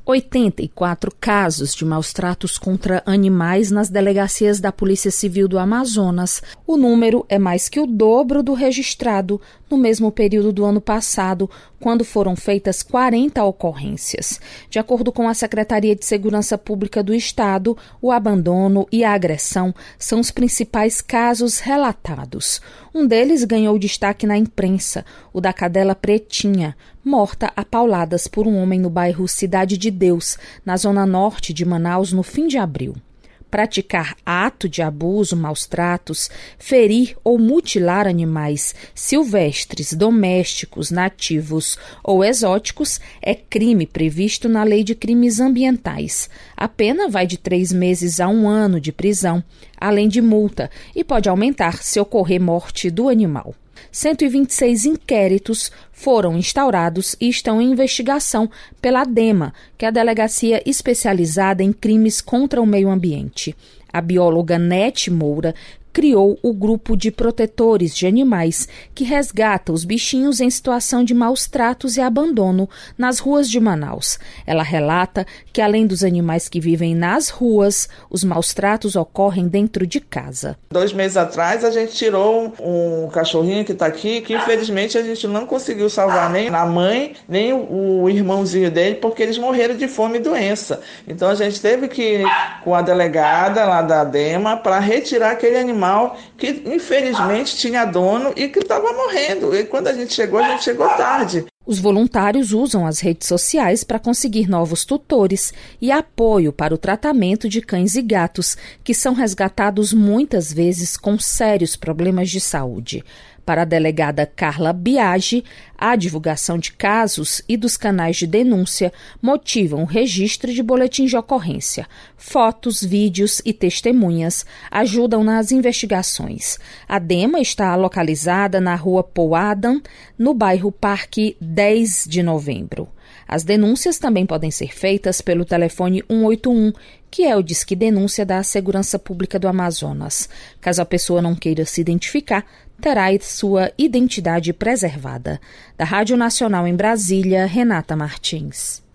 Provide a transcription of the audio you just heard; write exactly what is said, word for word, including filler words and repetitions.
oitenta e quatro casos de maus-tratos contra animais nas delegacias da Polícia Civil do Amazonas. O número é mais que o dobro do registrado no mesmo período do ano passado, quando foram feitas quarenta ocorrências. De acordo com a Secretaria de Segurança Pública do Estado, o abandono e a agressão são os principais casos relatados. Um deles ganhou destaque na imprensa, o da cadela Pretinha, morta a pauladas por um homem no bairro Cidade de Deus, na zona norte de Manaus, no fim de abril. Praticar ato de abuso, maus-tratos, ferir ou mutilar animais silvestres, domésticos, nativos ou exóticos é crime previsto na Lei de Crimes Ambientais. A pena vai de três meses a um ano de prisão, além de multa, e pode aumentar se ocorrer morte do animal. cento e vinte e seis inquéritos foram instaurados e estão em investigação pela DEMA, que é a Delegacia Especializada em Crimes contra o Meio Ambiente. A bióloga Nete Moura criou o grupo de protetores de animais que resgata os bichinhos em situação de maus-tratos e abandono nas ruas de Manaus. Ela relata que, além dos animais que vivem nas ruas, os maus-tratos ocorrem dentro de casa. Dois meses atrás, a gente tirou um cachorrinho que está aqui, que infelizmente a gente não conseguiu salvar nem a mãe, nem o irmãozinho dele, porque eles morreram de fome e doença. Então a gente teve que ir com a delegada lá da DEMA para retirar aquele animal que infelizmente tinha dono e que estava morrendo. E quando a gente chegou, a gente chegou tarde. Os voluntários usam as redes sociais para conseguir novos tutores e apoio para o tratamento de cães e gatos, que são resgatados muitas vezes com sérios problemas de saúde. Para a delegada Carla Biagi, a divulgação de casos e dos canais de denúncia motivam o registro de boletins de ocorrência. Fotos, vídeos e testemunhas ajudam nas investigações. A DEMA está localizada na rua Paul Adam, no bairro Parque dez de novembro. As denúncias também podem ser feitas pelo telefone um oito um, que é o Disque Denúncia da Segurança Pública do Amazonas. Caso a pessoa não queira se identificar, terá sua identidade preservada. Da Rádio Nacional em Brasília, Renata Martins.